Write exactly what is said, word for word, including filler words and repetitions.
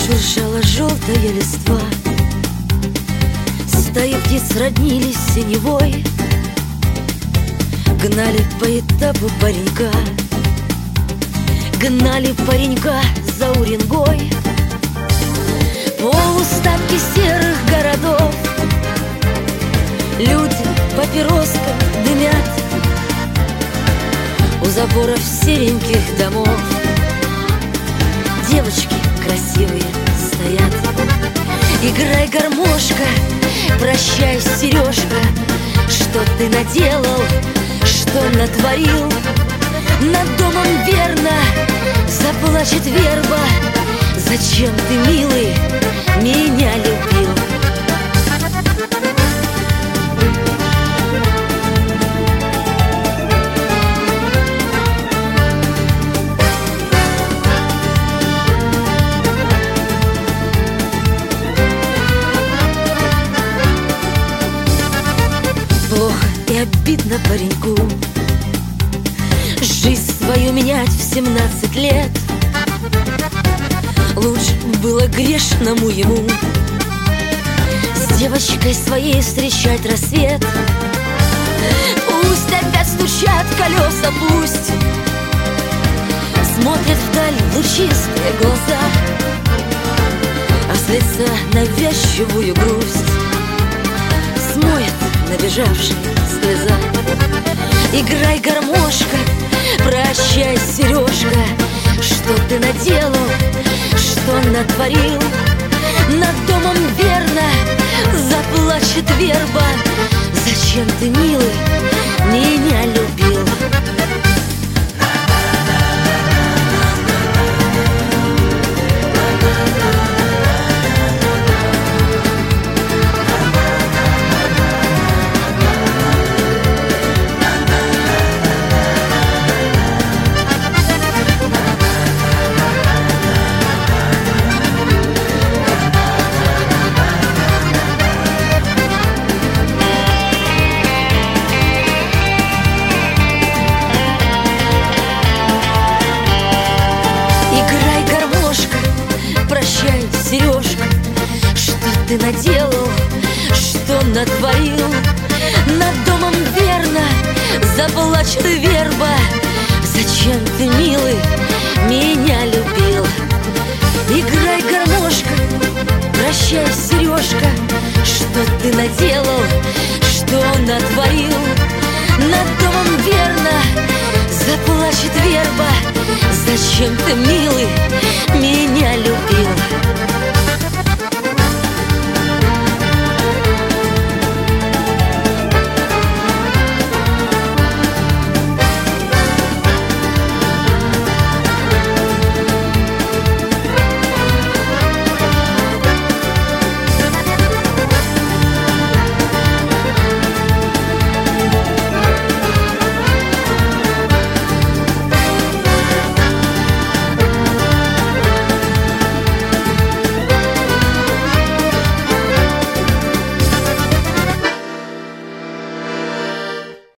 Шуршала желтая листва, стаи птиц роднились синевой, гнали по этапу паренька, гнали паренька за Уренгой. Полуставки серых городов люди папироском дымят, у заборов сереньких домов девочки красивые стоят. Играй, гармошка, прощай, Сережка, что ты наделал, что натворил. Над домом верно заплачет верба. Зачем ты, милый, меня любил? Плохо и обидно пареньку жизнь свою менять в семнадцать лет. Лучше было грешному ему с девочкой своей встречать рассвет. Пусть опять стучат колеса, пусть смотрят вдаль лучистые глаза, а с лица навязчивую грусть смоет набежавшая слеза. Играй, гармошка, прощай, Сережка, что ты наделал, что натворил. Над домом верно заплачет верба. Зачем ты, милый, меня любил? Сережка, что ты наделал, что натворил. Над домом верно заплачет верба. Зачем ты, милый, меня любил? Играй, гармошка, прощай, Сережка, что ты наделал, что натворил. Над домом верно заплачет верба. Зачем ты, милый,